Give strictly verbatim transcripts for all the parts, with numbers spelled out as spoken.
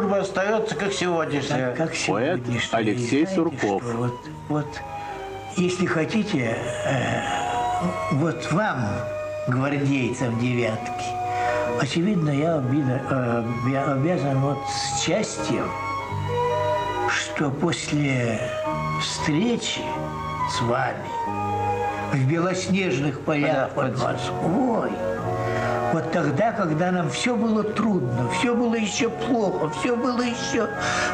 дружба остается как сегодняшняя. Как, как Поэт сегодняшняя. Алексей Знаете Сурков. что, Вот, вот, если хотите, э, вот вам, гвардейцам девятки, очевидно, я обида, э, я обязан вот счастьем, что после встречи с вами в белоснежных полях под Москвой, вот тогда, когда нам все было трудно, все было еще плохо, все было еще...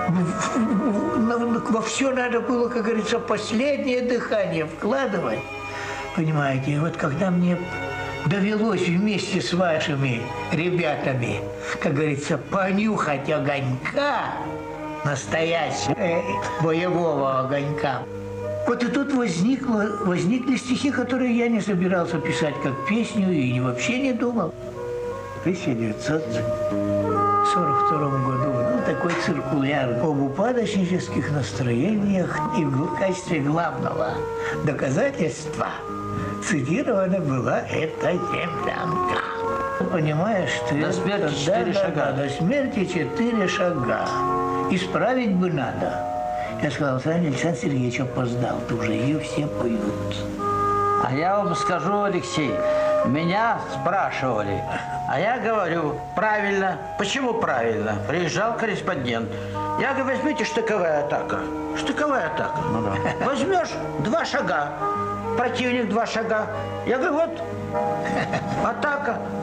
Во все надо было, как говорится, последнее дыхание вкладывать. Понимаете, и вот когда мне довелось вместе с вашими ребятами, как говорится, понюхать огонька, настоящего э, боевого огонька, вот и тут возникло, возникли стихи, которые я не собирался писать как песню и вообще не думал. В тысяча девятьсот сорок втором году ну, такой циркуляр об упадочнических настроениях, и в качестве главного доказательства цитирована была эта землянка. Понимаешь, ты... До смерти четыре да, шага. Да, до смерти четыре шага. Исправить бы надо. Я сказал, Саня, Александр Сергеевич опоздал, ты уже ее все поют. А я вам скажу, Алексей, меня спрашивали, а я говорю, правильно. Почему правильно? Приезжал корреспондент. Я говорю, возьмите штыковая атака. Штыковая атака. Ну, да. Возьмешь два шага, противник два шага. Я говорю, вот атака.